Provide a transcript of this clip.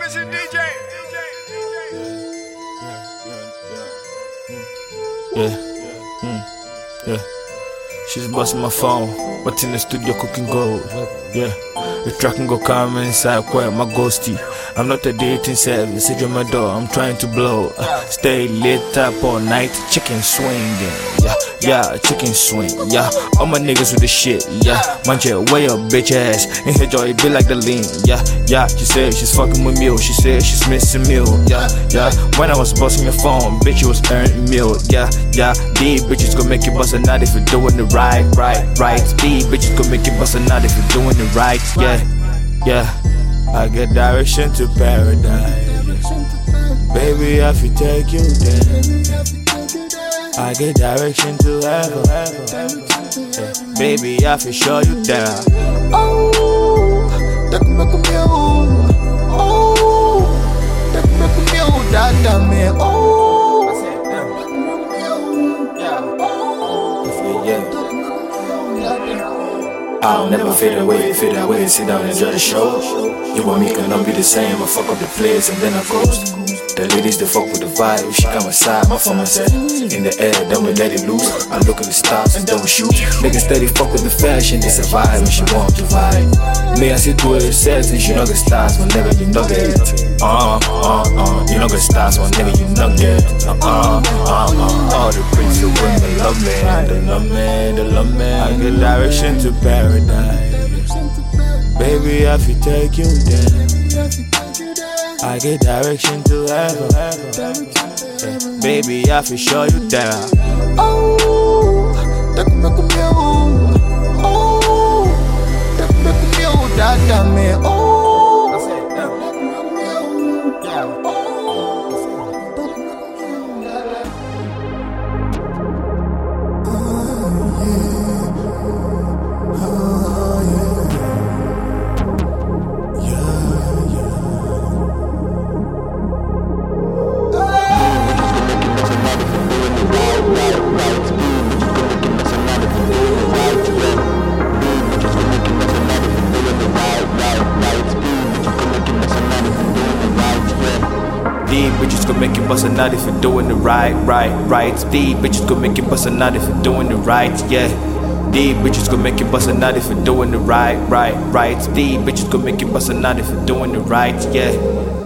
Mr. DJ. Yeah. She's busting my phone, but in the studio cooking gold. Yeah, the track can go calm inside, quiet my ghosty. I'm not a dating service, it's my door, I'm trying to blow. Stay lit up all night, chicken swinging. Yeah, chicken swing. Yeah, all my niggas with the shit. Yeah, manja, way up, bitch ass. In her jaw, it be like the lean. Yeah, she said she's fucking with me. She said she's missing me. Yeah. When I was busting your phone, bitch, you was earning meal. Yeah. These bitches gon' make you bust a nut if you're doing it right. These bitches gon' make you bust a nut if you're doing it right. Yeah. I get direction to paradise. Baby, I feel take you there. I get direction to heaven. Yeah. Baby, I feel show you down. Oh, tak make me tak make me dada me. I'll never fade away, sit down and enjoy the show. You and me cannot be the same, I fuck up the place and then I ghost. The ladies, they fuck with the vibe, she come aside, my phone said in the air, then we let it loose. I look at the stars and then we shoot. Niggas steady fuck with the fashion, it's a vibe and she want to vibe. Me, I see do it says and she know the stars, my nigga, you know get it. You know the stars, my nigga, you know get it. All the pretty women love me, they love me. I get direction to paradise. Baby, I feel take you there. I get direction to heaven. Yeah. Baby, I feel show you down. Oh, tak make me tak make me dada me. These bitches gon' make you bust a nut if you're doing it right. These bitches gon' make you bust a nut if you're doing it right. Yeah. These bitches gon' make you bust a nut if you're doing it right. These bitches gon' make you bust a nut if you're doing it right. Yeah.